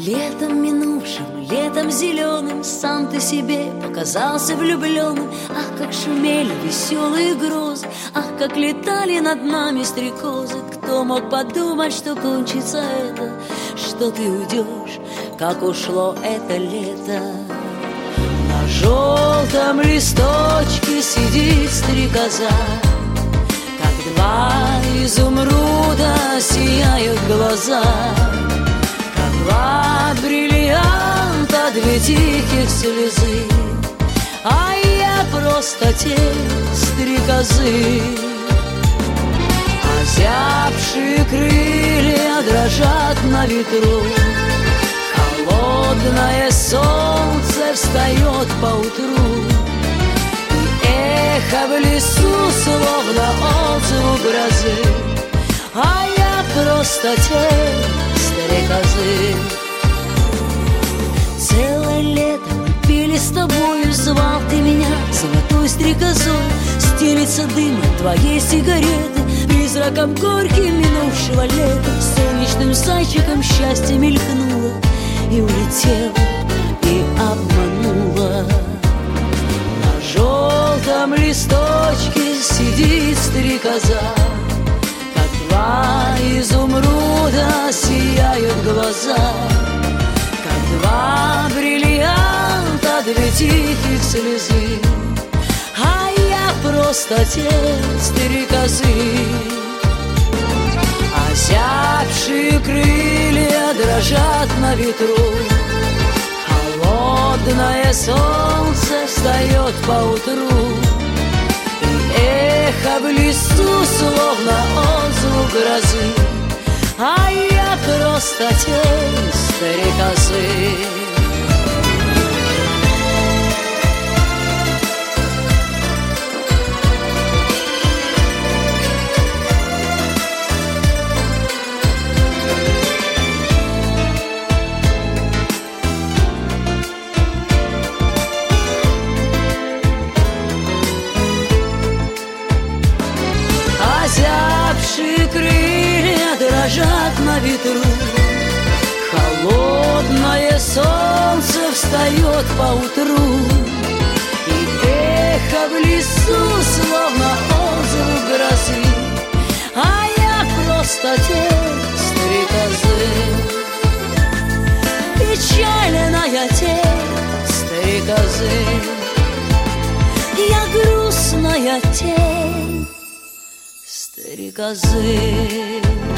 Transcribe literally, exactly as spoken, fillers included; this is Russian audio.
Летом минувшим, летом зеленым сам ты себе показался влюбленным. Ах, как шумели веселые грозы, ах, как летали над нами стрекозы. Кто мог подумать, что кончится это, что ты уйдешь, как ушло это лето. На желтом листочке сидит стрекоза, как два изумруда сияют глаза, как два бриллианта, две тихих слезы, а я просто тень стрекозы. Озябшие крылья дрожат на ветру, холодное солнце встает поутру, и эхо в лесу словно отзвук грозы, а я просто тень стрекозы. Целое лето мы пели с тобою, звал ты меня золотой стрекозой. Стелится дым от твоей сигареты, призраком горьким минувшего лета. Солнечным зайчиком счастье мелькнуло и улетела, и обманула. На желтом листочке сидит стрекоза, как два изумруда сияют глаза, как два бриллианта, две тихих слезы, а я просто тень стрекозы. Озябшие крылья дрожат на ветру, холодное солнце встает поутру, и эхо в лесу словно отзвук грозы, а я просто тень стрекозы. Озябшие крылья дрожат на ветру, холодное солнце встает поутру, и эхо в лесу словно отзвук грозы, а я просто тень стрекозы. Печальная тень стрекозы, я грустная тень стрекозы.